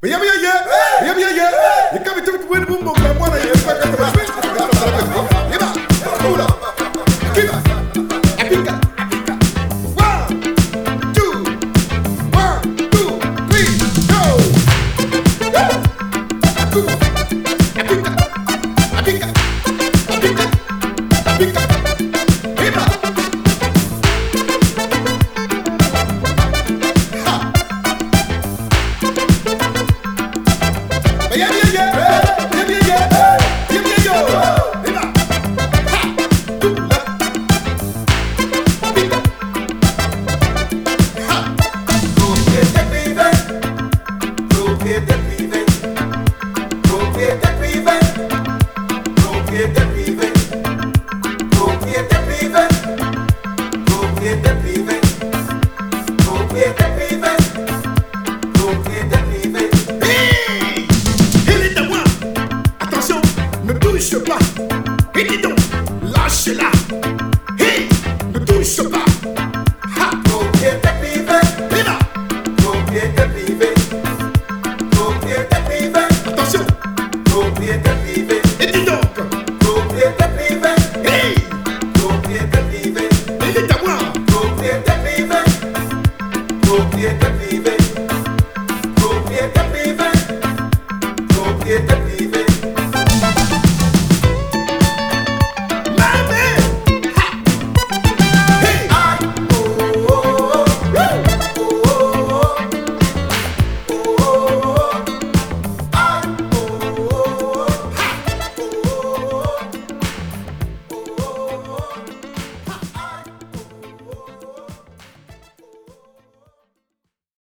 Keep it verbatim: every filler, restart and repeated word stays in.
Yeah, yeah, yeah, yeah, yeah, yeah. You come to win boom boom. I wanna hear back at the back. Give up, hold up, give up. I pick up, I pick up. One, two, one, two, three, go. I pick up, I pick up, I pick up, I pick up. Give up. Yeah, yeah, yeah, yeah, yeah, yeah, yeah, yeah, yeah, yeah. Ha, do that. Pick up. Ha. Go get the fever. Go get the fever.